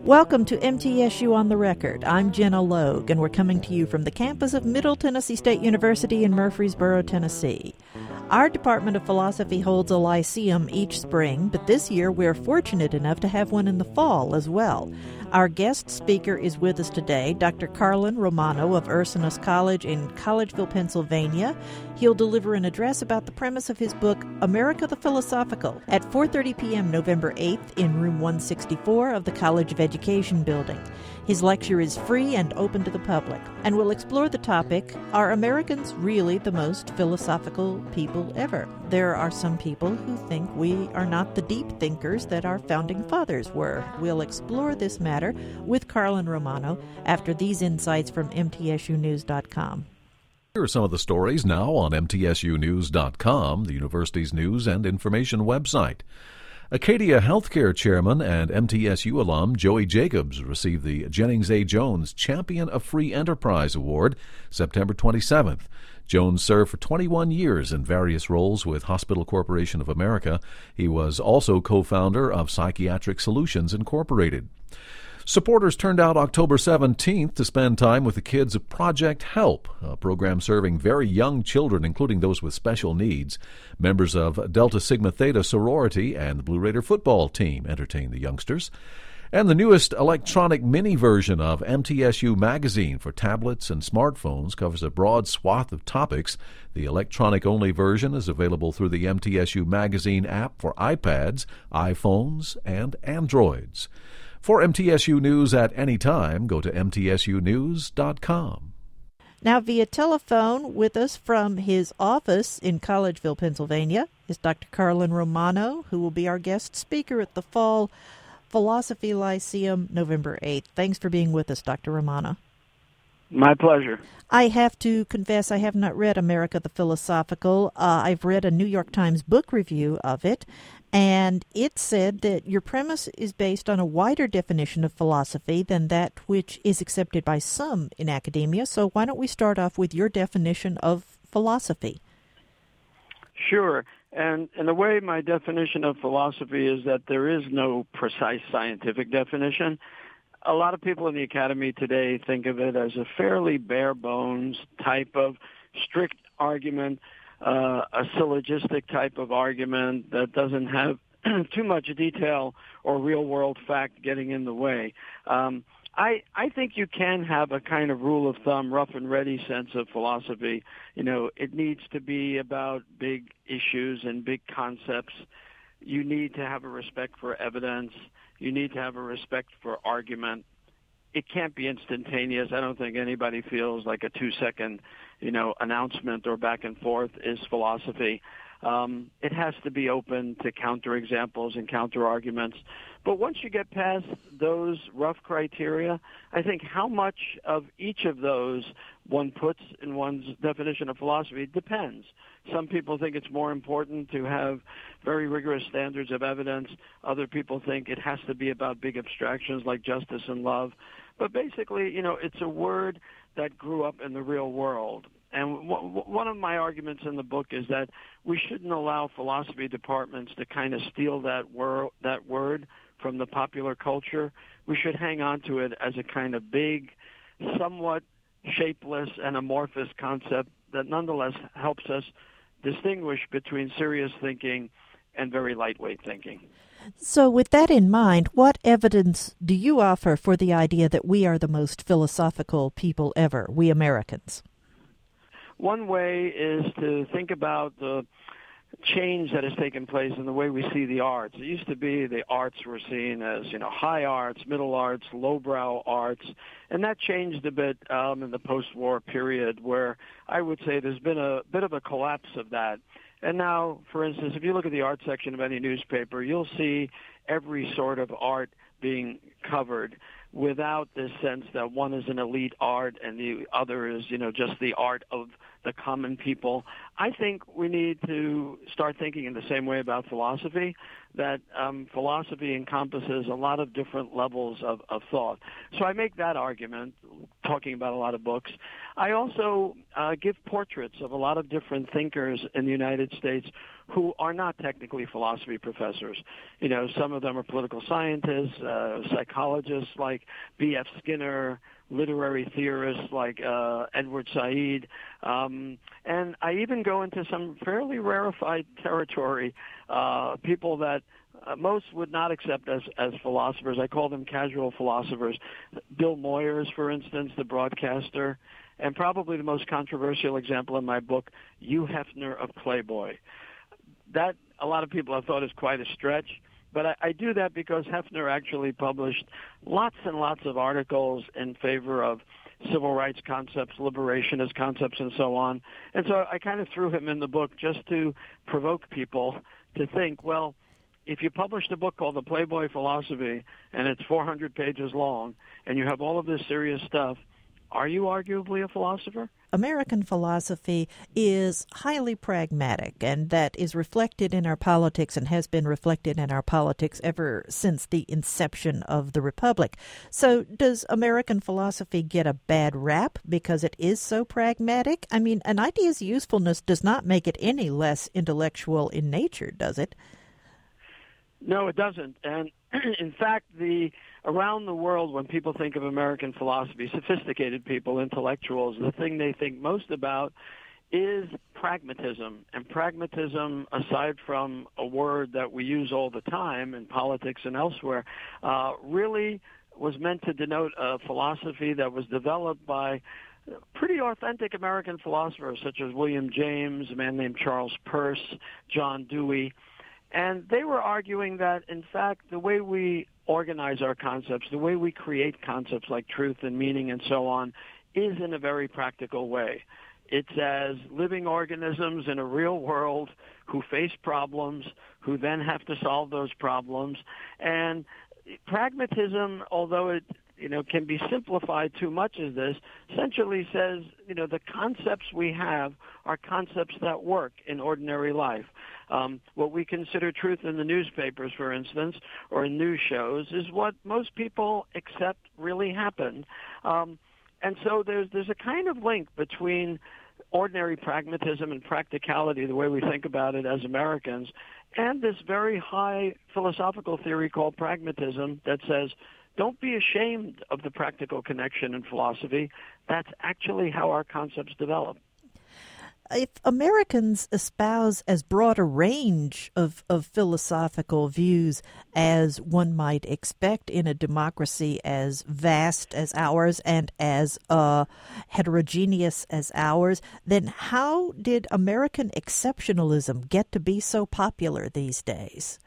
Welcome to MTSU on the Record. I'm Jenna Logue, and we're coming to you from the campus of Middle Tennessee State University in Murfreesboro, Tennessee. Our Department of Philosophy holds a lyceum each spring, but this year we're fortunate enough to have one in the fall as well. Our guest speaker is with us today, Dr. Carlin Romano of Ursinus College in Collegeville, Pennsylvania. He'll deliver an address about the premise of his book, America the Philosophical, at 4:30 p.m. November 8th in room 164 of the College of Education building. His lecture is free and open to the public, and will explore the topic, are Americans really the most philosophical people ever? There are some people who think we are not the deep thinkers that our founding fathers were. We'll explore this matter with Carlin Romano after these insights from MTSUnews.com. Here are some of the stories now on MTSUnews.com, the university's news and information website. Acadia Healthcare Chairman and MTSU alum Joey Jacobs received the Jennings A. Jones Champion of Free Enterprise Award September 27th. Jones served for 21 years in various roles with Hospital Corporation of America. He was also co-founder of Psychiatric Solutions Incorporated. Supporters turned out October 17th to spend time with the kids of Project Help, a program serving very young children, including those with special needs. Members of Delta Sigma Theta sorority and the Blue Raider football team entertained the youngsters. And the newest electronic mini version of MTSU Magazine for tablets and smartphones covers a broad swath of topics. The electronic-only version is available through the MTSU Magazine app for iPads, iPhones, and Androids. For MTSU News at any time, go to MTSUnews.com. Now, via telephone with us from his office in Collegeville, Pennsylvania, is Dr. Carlin Romano, who will be our guest speaker at the Fall Philosophy Lyceum, November 8th. Thanks for being with us, Dr. Romano. My pleasure. I have to confess I have not read America the Philosophical. I've read a New York Times book review of it, and it said that your premise is based on a wider definition of philosophy than that which is accepted by some in academia. So why don't we start off with your definition of philosophy? Sure. And in a way, my definition of philosophy is that there is no precise scientific definition. A lot of people in the academy today think of it as a fairly bare-bones type of strict argument, a syllogistic type of argument that doesn't have too much detail or real-world fact getting in the way. I think you can have a kind of rule of thumb, rough and ready sense of philosophy. You know, it needs to be about big issues and big concepts. You need to have a respect for evidence. You need to have a respect for argument. It can't be instantaneous. I don't think anybody feels like a 2-second, announcement or back and forth is philosophy. It has to be open to counterexamples and counterarguments. But once you get past those rough criteria, I think how much of each of those one puts in one's definition of philosophy depends. Some people think it's more important to have very rigorous standards of evidence. Other people think it has to be about big abstractions like justice and love. But basically, it's a word that grew up in the real world. And one of my arguments in the book is that we shouldn't allow philosophy departments to kind of steal that word from the popular culture. We should hang on to it as a kind of big, somewhat shapeless and amorphous concept that nonetheless helps us distinguish between serious thinking and very lightweight thinking. So with that in mind, what evidence do you offer for the idea that we are the most philosophical people ever, we Americans? One way is to think about the change that has taken place in the way we see the arts. It used to be the arts were seen as, high arts, middle arts, lowbrow arts, and that changed a bit in the post-war period where I would say there's been a bit of a collapse of that. And now, for instance, if you look at the art section of any newspaper, you'll see every sort of art being covered without this sense that one is an elite art and the other is, just the art of the common people. I think we need to start thinking in the same way about philosophy, that philosophy encompasses a lot of different levels of thought. So I make that argument, talking about a lot of books. I also give portraits of a lot of different thinkers in the United States who are not technically philosophy professors. You know, some of them are political scientists, psychologists like B.F. Skinner, literary theorists like Edward Said, and I even go into some fairly rarefied territory, people that most would not accept as philosophers. I call them casual philosophers. Bill Moyers, for instance, the broadcaster, and probably the most controversial example in my book, Hugh Hefner of Playboy. That a lot of people have thought is quite a stretch. But I do that because Hefner actually published lots and lots of articles in favor of civil rights concepts, liberationist concepts, and so on. And so I kind of threw him in the book just to provoke people to think, well, if you published a book called The Playboy Philosophy, and it's 400 pages long, and you have all of this serious stuff, are you arguably a philosopher? American philosophy is highly pragmatic, and that is reflected in our politics and has been reflected in our politics ever since the inception of the Republic. So does American philosophy get a bad rap because it is so pragmatic? I mean, an idea's usefulness does not make it any less intellectual in nature, does it? No, it doesn't. And in fact, around the world, when people think of American philosophy, sophisticated people, intellectuals, the thing they think most about is pragmatism. And pragmatism, aside from a word that we use all the time in politics and elsewhere, really was meant to denote a philosophy that was developed by pretty authentic American philosophers such as William James, a man named Charles Peirce, John Dewey. And they were arguing that, in fact, the way we organize our concepts, the way we create concepts like truth and meaning and so on, is in a very practical way. It's as living organisms in a real world who face problems, who then have to solve those problems. And pragmatism, although it can be simplified too much as this, essentially says, the concepts we have are concepts that work in ordinary life. What we consider truth in the newspapers, for instance, or in news shows, is what most people accept really happened. And so there's a kind of link between ordinary pragmatism and practicality, the way we think about it as Americans, and this very high philosophical theory called pragmatism that says, don't be ashamed of the practical connection in philosophy. That's actually how our concepts develop. If Americans espouse as broad a range of philosophical views as one might expect in a democracy as vast as ours and as heterogeneous as ours, then how did American exceptionalism get to be so popular these days?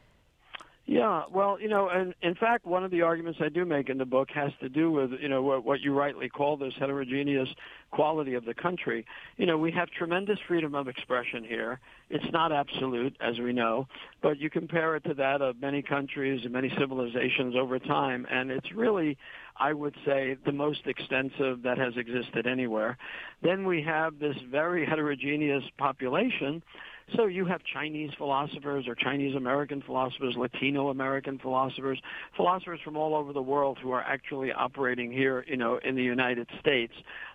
Yeah, well, and in fact, one of the arguments I do make in the book has to do with, what you rightly call this heterogeneous quality of the country. We have tremendous freedom of expression here. It's not absolute, as we know, but you compare it to that of many countries and many civilizations over time, and it's really, I would say, the most extensive that has existed anywhere. Then we have this very heterogeneous population. So you have Chinese philosophers or Chinese American philosophers, Latino American philosophers, philosophers from all over the world who are actually operating here, in the United States.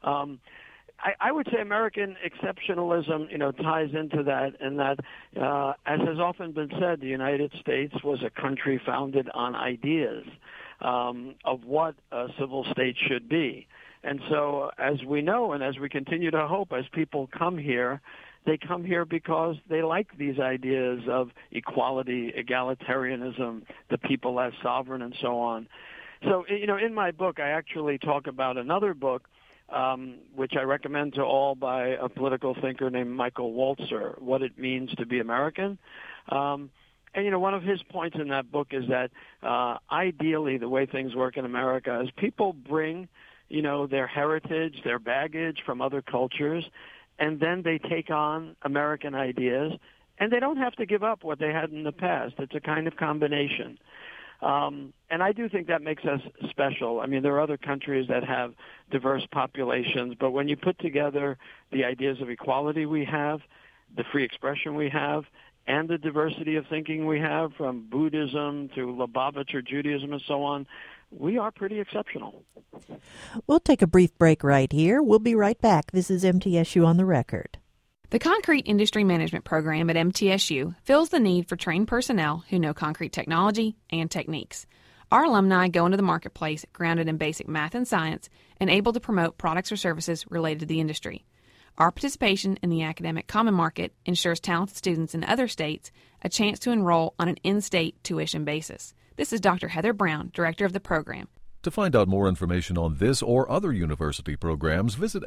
I would say American exceptionalism, ties into that, and that, as has often been said, the United States was a country founded on ideas of what a civil state should be. And so, as we know, and as we continue to hope, as people come here, they come here because they like these ideas of equality, egalitarianism, the people as sovereign, and so on. So, in my book, I actually talk about another book, which I recommend to all, by a political thinker named Michael Walzer, What It Means to Be American. And, one of his points in that book is that ideally the way things work in America is people bring, their heritage, their baggage from other cultures, and then they take on American ideas, and they don't have to give up what they had in the past. It's a kind of combination. And I do think that makes us special. I mean, there are other countries that have diverse populations, but when you put together the ideas of equality we have, the free expression we have, and the diversity of thinking we have, from Buddhism to Lubavitcher Judaism and so on, we are pretty exceptional. We'll take a brief break right here. We'll be right back. This is MTSU on the Record. The Concrete Industry Management Program at MTSU fills the need for trained personnel who know concrete technology and techniques. Our alumni go into the marketplace grounded in basic math and science and able to promote products or services related to the industry. Our participation in the academic common market ensures talented students in other states a chance to enroll on an in-state tuition basis. This is Dr. Heather Brown, Director of the program. To find out more information on this or other university programs, visit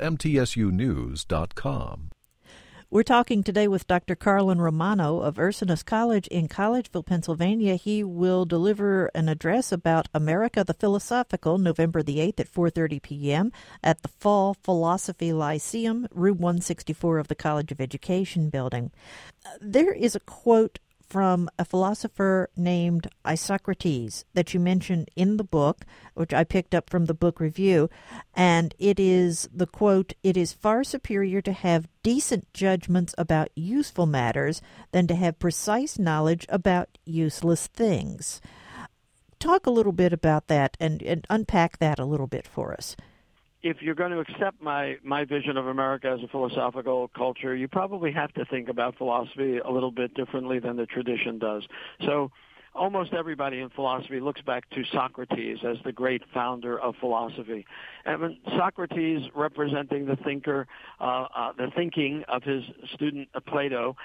mtsunews.com. We're talking today with Dr. Carlin Romano of Ursinus College in Collegeville, Pennsylvania. He will deliver an address about America the Philosophical November the 8th at 4:30 p.m. at the Fall Philosophy Lyceum, room 164 of the College of Education building. There is a quote from a philosopher named Isocrates that you mentioned in the book, which I picked up from the book review, and it is the quote, "It is far superior to have decent judgments about useful matters than to have precise knowledge about useless things." Talk a little bit about that and unpack that a little bit for us. If you're going to accept my vision of America as a philosophical culture, you probably have to think about philosophy a little bit differently than the tradition does. So almost everybody in philosophy looks back to Socrates as the great founder of philosophy. And when Socrates, representing the thinker, the thinking of his student Plato,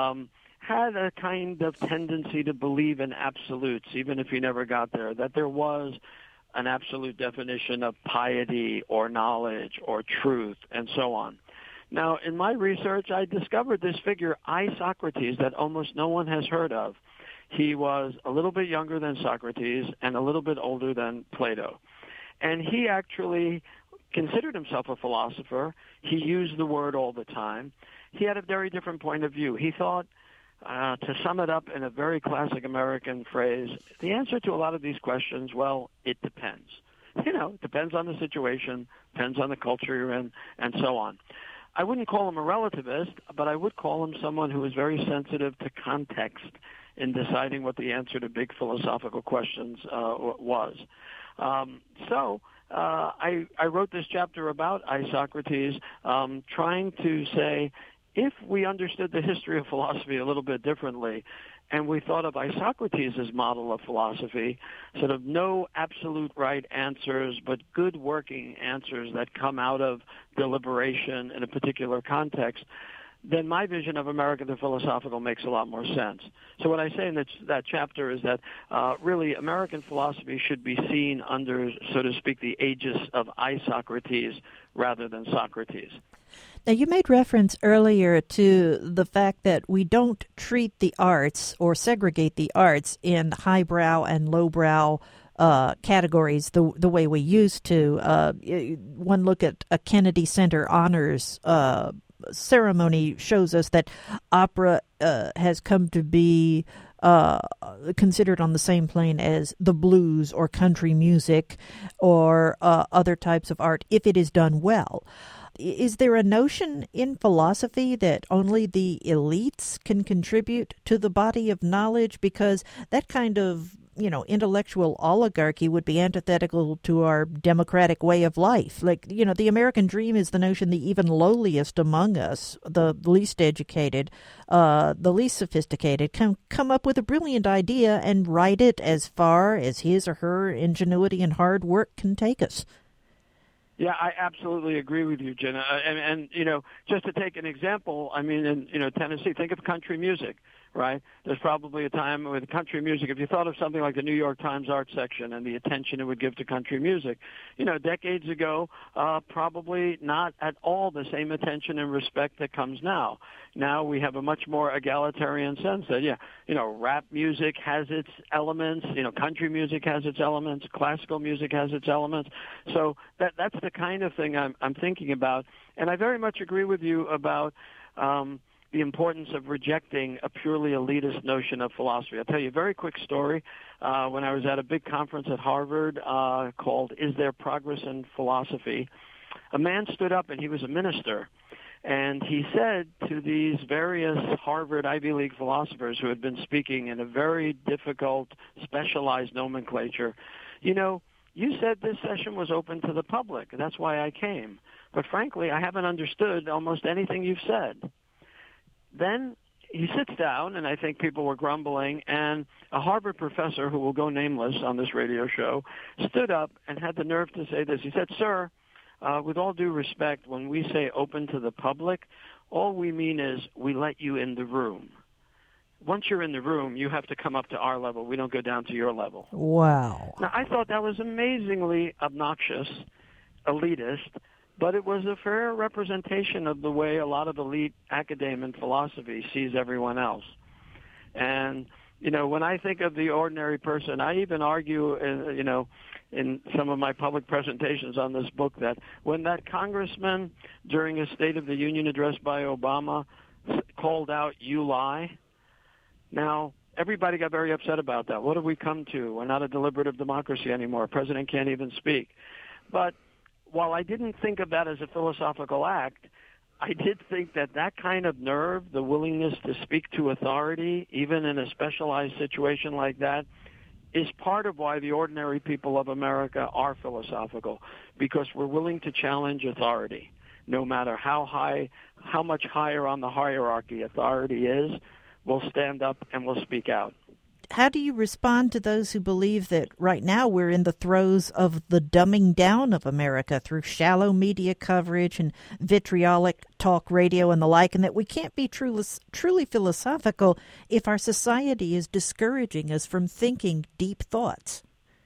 had a kind of tendency to believe in absolutes, even if he never got there, that there was an absolute definition of piety or knowledge or truth and so on. Now, in my research, I discovered this figure, Isocrates, that almost no one has heard of. He was a little bit younger than Socrates and a little bit older than Plato. And he actually considered himself a philosopher. He used the word all the time. He had a very different point of view. He thought, to sum it up in a very classic American phrase, the answer to a lot of these questions, well, it depends. It depends on the situation, depends on the culture you're in, and so on. I wouldn't call him a relativist, but I would call him someone who is very sensitive to context in deciding what the answer to big philosophical questions was. I wrote this chapter about Isocrates, trying to say, if we understood the history of philosophy a little bit differently, and we thought of Isocrates' model of philosophy, sort of no absolute right answers, but good working answers that come out of deliberation in a particular context, then my vision of America the Philosophical makes a lot more sense. So what I say in that chapter is that really American philosophy should be seen under, so to speak, the aegis of Isocrates rather than Socrates. Now, you made reference earlier to the fact that we don't treat the arts or segregate the arts in highbrow and lowbrow categories the way we used to. One look at a Kennedy Center honors ceremony shows us that opera has come to be considered on the same plane as the blues or country music or other types of art if it is done well. Is there a notion in philosophy that only the elites can contribute to the body of knowledge? Because that kind of, intellectual oligarchy would be antithetical to our democratic way of life. Like, the American dream is the notion the even lowliest among us, the least educated, the least sophisticated, can come up with a brilliant idea and ride it as far as his or her ingenuity and hard work can take us. Yeah, I absolutely agree with you, Jenna. And just to take an example, in Tennessee, think of country music, right? There's probably a time with country music, if you thought of something like the New York Times art section and the attention it would give to country music, decades ago, probably not at all the same attention and respect that comes now. Now we have a much more egalitarian sense that, rap music has its elements, country music has its elements, classical music has its elements. So that's the kind of thing I'm thinking about. And I very much agree with you about the importance of rejecting a purely elitist notion of philosophy. I'll tell you a very quick story. When I was at a big conference at Harvard called Is There Progress in Philosophy, a man stood up, and he was a minister, And he said to these various Harvard Ivy League philosophers who had been speaking in a very difficult, specialized nomenclature, you said this session was open to the public. That's why I came. But frankly, I haven't understood almost anything you've said. Then he sits down, and I think people were grumbling, and a Harvard professor, who will go nameless on this radio show, stood up and had the nerve to say this. He said, "Sir, with all due respect, when we say open to the public, all we mean is we let you in the room. Once you're in the room, you have to come up to our level. We don't go down to your level." Wow. Now, I thought that was amazingly obnoxious, elitist, but it was a fair representation of the way a lot of elite academia and philosophy sees everyone else. And, when I think of the ordinary person, I even argue, in some of my public presentations on this book, that when that congressman, during a State of the Union address by Obama, called out, "You lie," now, everybody got very upset about that. What have we come to? We're not a deliberative democracy anymore. A president can't even speak. But while I didn't think of that as a philosophical act, I did think that kind of nerve, the willingness to speak to authority, even in a specialized situation like that, is part of why the ordinary people of America are philosophical, because we're willing to challenge authority. No matter how much higher on the hierarchy authority is, we'll stand up and we'll speak out. How do you respond to those who believe that right now we're in the throes of the dumbing down of America through shallow media coverage and vitriolic talk radio and the like, and that we can't be truly philosophical if our society is discouraging us from thinking deep thoughts?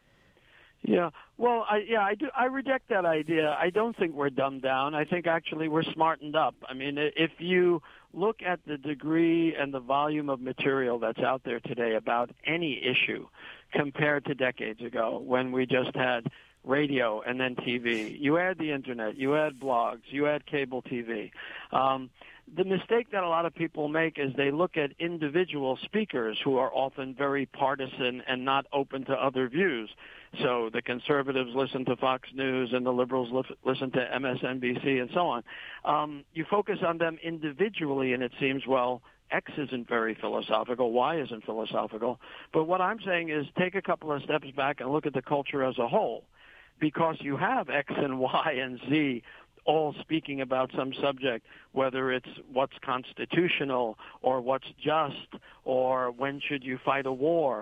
Yeah, well, I reject that idea. I don't think we're dumbed down. I think actually we're smartened up. I mean, if you look at the degree and the volume of material that's out there today about any issue compared to decades ago when we just had radio and then TV, you add the internet, you add blogs, you add cable TV. The mistake that a lot of people make is they look at individual speakers who are often very partisan and not open to other views. So the conservatives listen to Fox News and the liberals listen to MSNBC and so on. You focus on them individually and it seems, well, X isn't very philosophical, Y isn't philosophical. But what I'm saying is take a couple of steps back and look at the culture as a whole, because you have X and Y and Z all speaking about some subject, whether it's what's constitutional or what's just or when should you fight a war.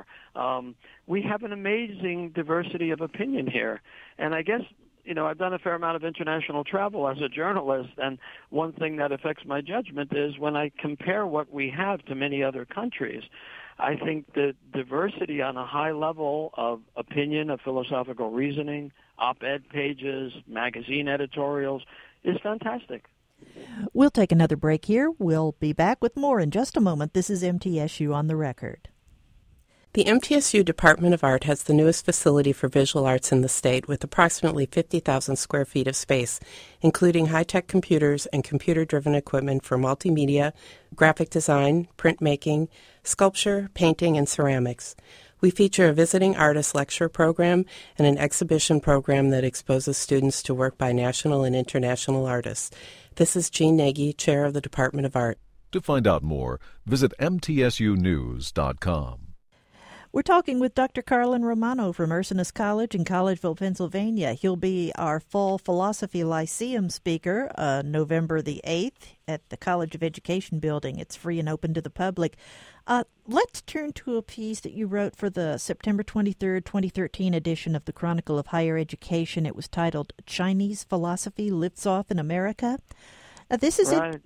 We have an amazing diversity of opinion here. And I guess, I've done a fair amount of international travel as a journalist, and one thing that affects my judgment is when I compare what we have to many other countries, I think the diversity on a high level of opinion, of philosophical reasoning, op-ed pages, magazine editorials is fantastic. We'll take another break here. We'll be back with more in just a moment. This is MTSU on the Record. The MTSU Department of Art has the newest facility for visual arts in the state, with approximately 50,000 square feet of space, including high-tech computers and computer-driven equipment for multimedia, graphic design, printmaking, sculpture, painting, and ceramics. We feature a visiting artist lecture program and an exhibition program that exposes students to work by national and international artists. This is Jean Nagy, Chair of the Department of Art. To find out more, visit mtsunews.com. We're talking with Dr. Carlin Romano from Ursinus College in Collegeville, Pennsylvania. He'll be our Fall Philosophy Lyceum speaker November the 8th at the College of Education building. It's free and open to the public. Let's turn to a piece that you wrote for the September 23rd, 2013 edition of the Chronicle of Higher Education. It was titled Chinese Philosophy Lifts Off in America. This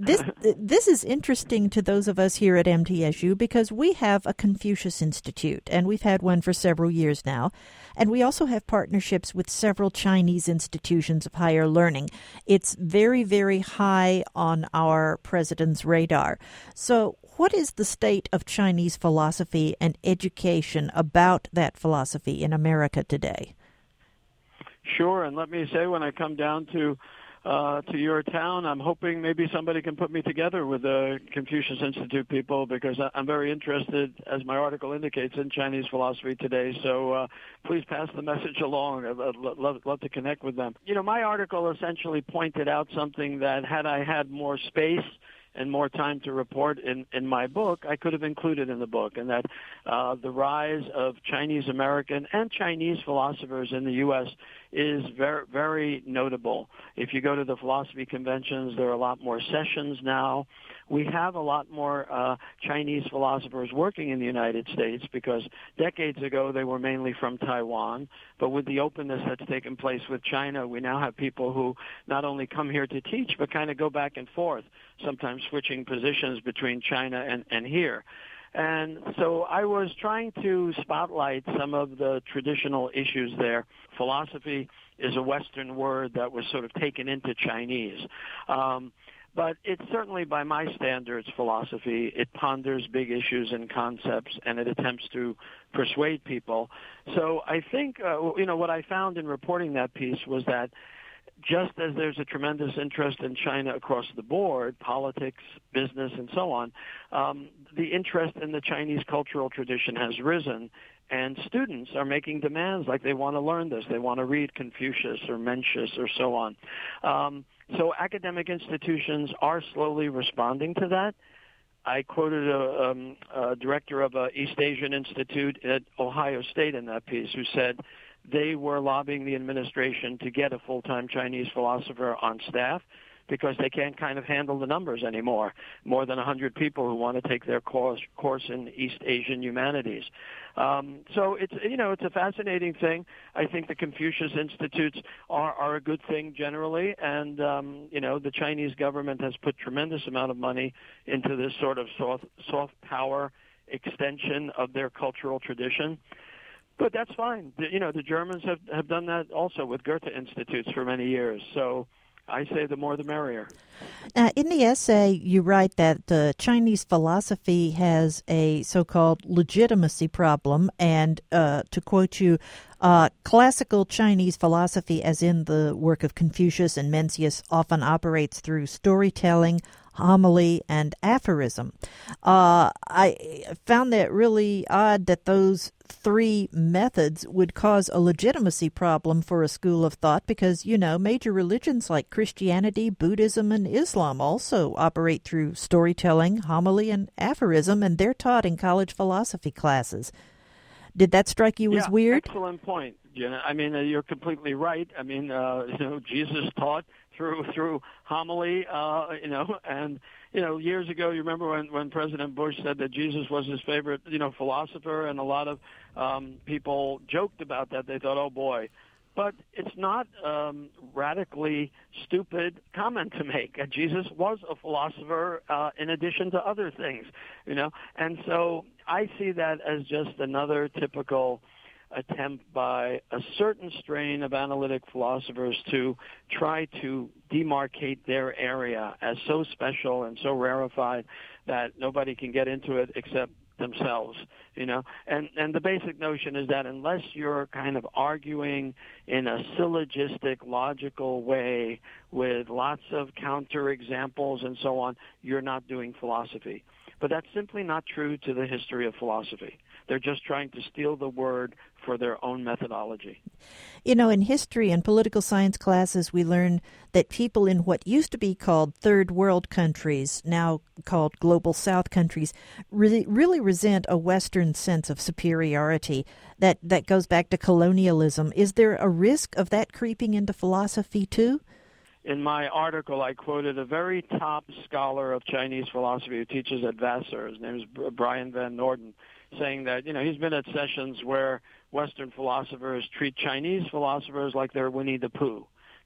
is interesting to those of us here at MTSU because we have a Confucius Institute, and we've had one for several years now. And we also have partnerships with several Chinese institutions of higher learning. It's very, very high on our president's radar. So what is the state of Chinese philosophy and education about that philosophy in America today? Sure, and let me say when I come down to to your town. I'm hoping maybe somebody can put me together with the Confucius Institute people, because I'm very interested, as my article indicates, in Chinese philosophy today. So please pass the message along. I'd love to connect with them. My article essentially pointed out something that, had I had more space and more time to report in my book, I could have included in the book, and that the rise of Chinese American and Chinese philosophers in the U.S. is very, very notable. If you go to the philosophy conventions, there are a lot more sessions now. We have a lot more Chinese philosophers working in the United States, because decades ago they were mainly from Taiwan. But with the openness that's taken place with China, we now have people who not only come here to teach, but kind of go back and forth, sometimes switching positions between China and here. And so I was trying to spotlight some of the traditional issues there. Philosophy is a Western word that was sort of taken into Chinese. But it's certainly, by my standards, philosophy. It ponders big issues and concepts, and it attempts to persuade people. So I think, what I found in reporting that piece was that just as there's a tremendous interest in China across the board, politics, business, and so on, the interest in the Chinese cultural tradition has risen, and students are making demands like they want to learn this. They want to read Confucius or Mencius or so on. So academic institutions are slowly responding to that. I quoted a director of an East Asian Institute at Ohio State in that piece, who said they were lobbying the administration to get a full-time Chinese philosopher on staff, because they can't kind of handle the numbers anymore. More than 100 people who want to take their course in East Asian humanities. So it's a fascinating thing. I think the Confucius Institutes are a good thing generally, and the Chinese government has put tremendous amount of money into this sort of soft power extension of their cultural tradition. But that's fine. The Germans have done that also with Goethe Institutes for many years. So I say the more the merrier. In the essay, you write that Chinese philosophy has a so-called legitimacy problem, and to quote you, classical Chinese philosophy, as in the work of Confucius and Mencius, often operates through storytelling, homily, and aphorism. I found that really odd that those three methods would cause a legitimacy problem for a school of thought, because, major religions like Christianity, Buddhism, and Islam also operate through storytelling, homily, and aphorism, and they're taught in college philosophy classes. Did that strike you as weird? Excellent point, Jenna. I mean, you're completely right. I mean, Jesus taught through homily, and years ago, you remember when President Bush said that Jesus was his favorite, philosopher, and a lot of people joked about that. They thought, oh boy. But it's not radically stupid comment to make. Jesus was a philosopher in addition to other things, And so I see that as just another typical attempt by a certain strain of analytic philosophers to try to demarcate their area as so special and so rarefied that nobody can get into it except themselves, and the basic notion is that unless you're kind of arguing in a syllogistic, logical way with lots of counterexamples and so on, you're not doing philosophy. But that's simply not true to the history of philosophy. They're just trying to steal the word for their own methodology. In history and political science classes, we learn that people in what used to be called third world countries, now called global south countries, really resent a Western sense of superiority. That goes back to colonialism. Is there a risk of that creeping into philosophy too? In my article, I quoted a very top scholar of Chinese philosophy who teaches at Vassar. His name is Brian Van Norden, saying that, he's been at sessions where Western philosophers treat Chinese philosophers like they're Winnie the Pooh,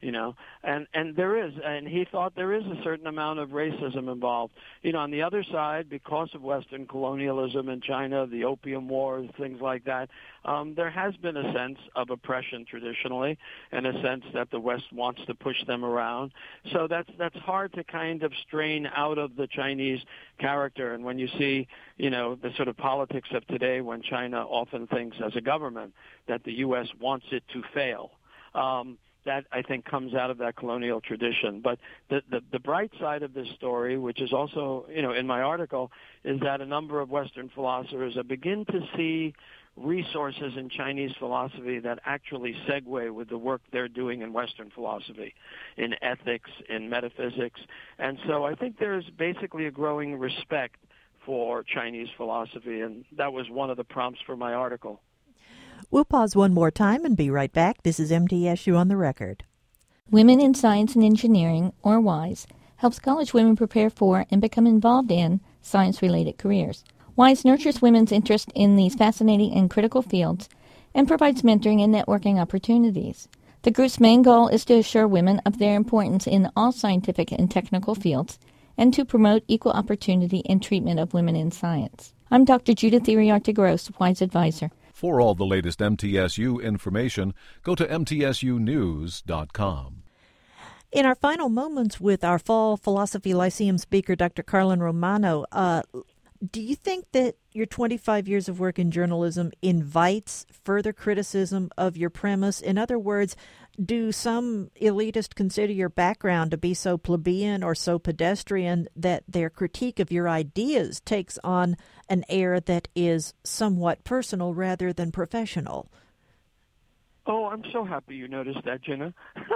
and there is, and he thought there is a certain amount of racism involved. On the other side, because of Western colonialism in China, the Opium Wars, things like that, there has been a sense of oppression traditionally, and a sense that the West wants to push them around. So that's hard to kind of strain out of the Chinese character. And when you see, the sort of politics of today, when China often thinks as a government that the U.S. wants it to fail, that I think comes out of that colonial tradition. But the bright side of this story, which is also, in my article, is that a number of Western philosophers begin to see resources in Chinese philosophy that actually segue with the work they're doing in Western philosophy, in ethics, in metaphysics. And so I think there's basically a growing respect for Chinese philosophy, and that was one of the prompts for my article. We'll pause one more time and be right back. This is MTSU on the Record. Women in Science and Engineering, or WISE, helps college women prepare for and become involved in science-related careers. WISE nurtures women's interest in these fascinating and critical fields and provides mentoring and networking opportunities. The group's main goal is to assure women of their importance in all scientific and technical fields and to promote equal opportunity and treatment of women in science. I'm Dr. Judith Iriarte-Gross, WISE Advisor. For all the latest MTSU information, go to mtsunews.com. In our final moments with our Fall Philosophy Lyceum speaker, Dr. Carlin Romano, do you think that your 25 years of work in journalism invites further criticism of your premise? In other words, do some elitists consider your background to be so plebeian or so pedestrian that their critique of your ideas takes on an air that is somewhat personal rather than professional? Oh, I'm so happy you noticed that, Jenna.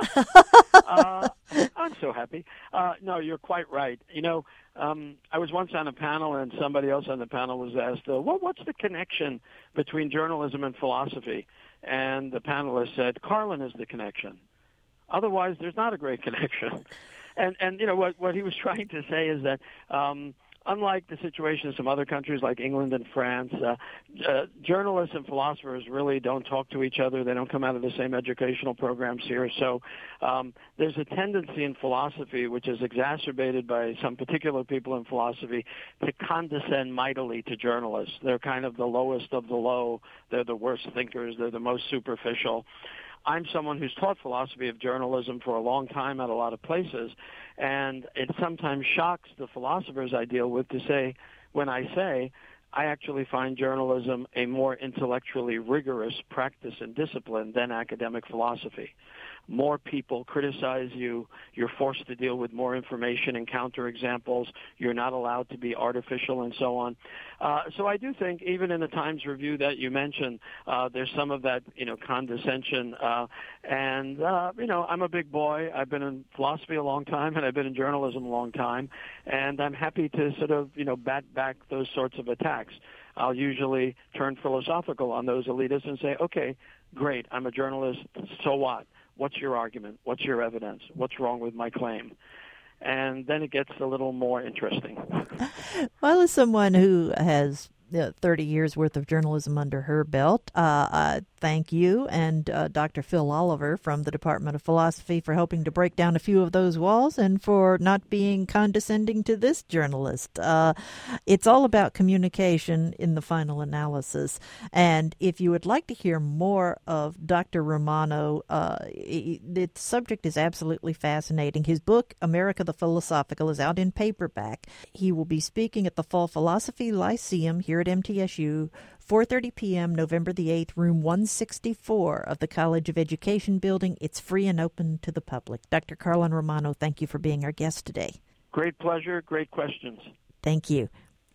I'm so happy. No, you're quite right. I was once on a panel, and somebody else on the panel was asked, what's the connection between journalism and philosophy? And the panelist said, Carlin is the connection. Otherwise, there's not a great connection. And what he was trying to say is that unlike the situation in some other countries like England and France, journalists and philosophers really don't talk to each other. They don't come out of the same educational programs here. So there's a tendency in philosophy, which is exacerbated by some particular people in philosophy, to condescend mightily to journalists. They're kind of the lowest of the low. They're the worst thinkers. They're the most superficial. I'm someone who's taught philosophy of journalism for a long time at a lot of places, and it sometimes shocks the philosophers I deal with to say, when I say, I actually find journalism a more intellectually rigorous practice and discipline than academic philosophy. More people criticize you. You're forced to deal with more information and counterexamples. You're not allowed to be artificial and so on. So I do think, even in the Times Review that you mentioned, there's some of that, condescension. And I'm a big boy. I've been in philosophy a long time, and I've been in journalism a long time. And I'm happy to sort of, bat back those sorts of attacks. I'll usually turn philosophical on those elitists and say, okay, great, I'm a journalist, so what? What's your argument? What's your evidence? What's wrong with my claim? And then it gets a little more interesting. Well, as someone who has 30 years worth of journalism under her belt, thank you and Dr. Phil Oliver from the Department of Philosophy for helping to break down a few of those walls and for not being condescending to this journalist. It's all about communication in the final analysis. And if you would like to hear more of Dr. Romano, the subject is absolutely fascinating. His book, America the Philosophical, is out in paperback. He will be speaking at the Fall Philosophy Lyceum here at MTSU, 4:30 p.m., November the 8th, room 164 of the College of Education building. It's free and open to the public. Dr. Carlin Romano, thank you for being our guest today. Great pleasure. Great questions. Thank you.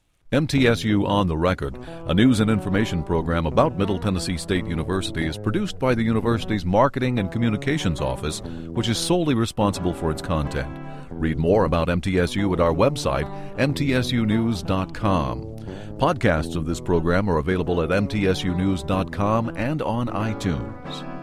MTSU On the Record, a news and information program about Middle Tennessee State University, is produced by the university's Marketing and Communications Office, which is solely responsible for its content. Read more about MTSU at our website, mtsunews.com. Podcasts of this program are available at mtsunews.com and on iTunes.